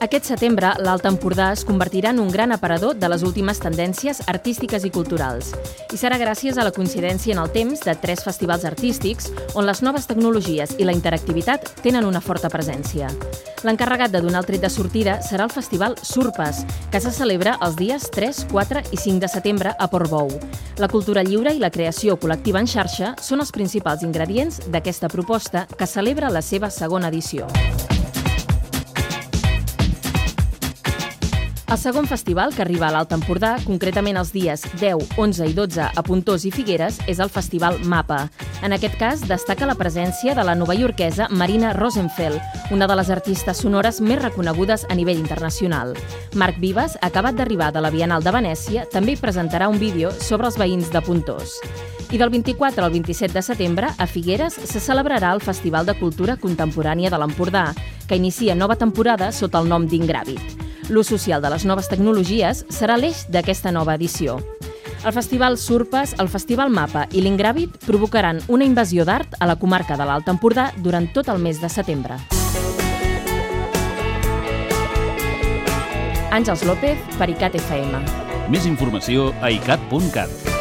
Aquest setembre, l'Alt Empordà es convertirà en un gran aparador de les últimes tendències artístiques i culturals. I serà gràcies a la coincidència en el temps de 3 festivals artístics on les noves tecnologies i la interactivitat tenen una forta presència. L'encarregat de donar el tret de sortida serà el Festival Surpes, que se celebra els dies 3, 4 i 5 de setembre a Portbou. La cultura lliure i la creació col·lectiva en xarxa són els principals ingredients d'aquesta proposta que celebra la seva segona edició. El segon festival, que arriba a l'Alt Empordà, concretament els dies 10, 11 i 12 a Pontós i Figueres, és el Festival MAPA. En aquest cas, destaca la presència de la novaiorquesa Marina Rosenfeld, una de les artistes sonores més reconegudes a nivell internacional. Marc Vives, acabat d'arribar de la Bienal de Venècia, també hi presentarà un vídeo sobre els veïns de Pontós. I del 24 al 27 de setembre, a Figueres, se celebrarà el Festival de Cultura Contemporània de l'Empordà, que inicia nova temporada sota el nom d'Ingràvid. L'ús social de les noves tecnologies serà l'eix d'aquesta nova edició. El Festival Surpes, el Festival MAPA i l'Ingràvid provocaran una invasió d'art a la comarca de l'Alt Empordà durant tot el mes de setembre. Àngels López, per ICAT FM. Més informació a icat.cat.